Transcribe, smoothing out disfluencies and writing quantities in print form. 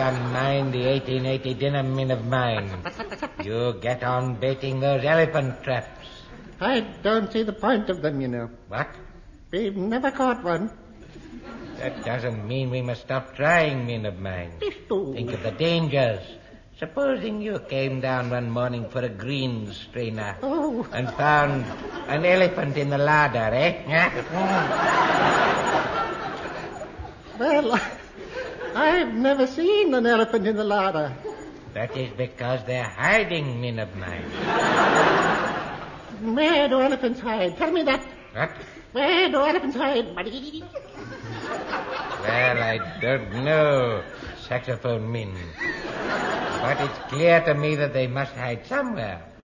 never mind the 1880 dinner min of mine. You get on baiting those elephant traps. I don't see the point of them, you know. What? We've never caught one. That doesn't mean we must stop trying, min of mine. Oh. Think of the dangers. Supposing you came down one morning for a green strainer and found an elephant in the larder, eh? Well, I've never seen an elephant in the larder. That is because they're hiding, min of mine. Where do elephants hide? Tell me that. What? Where do elephants hide, buddy? Well, I don't know, saxophone min. But it's clear to me that they must hide somewhere.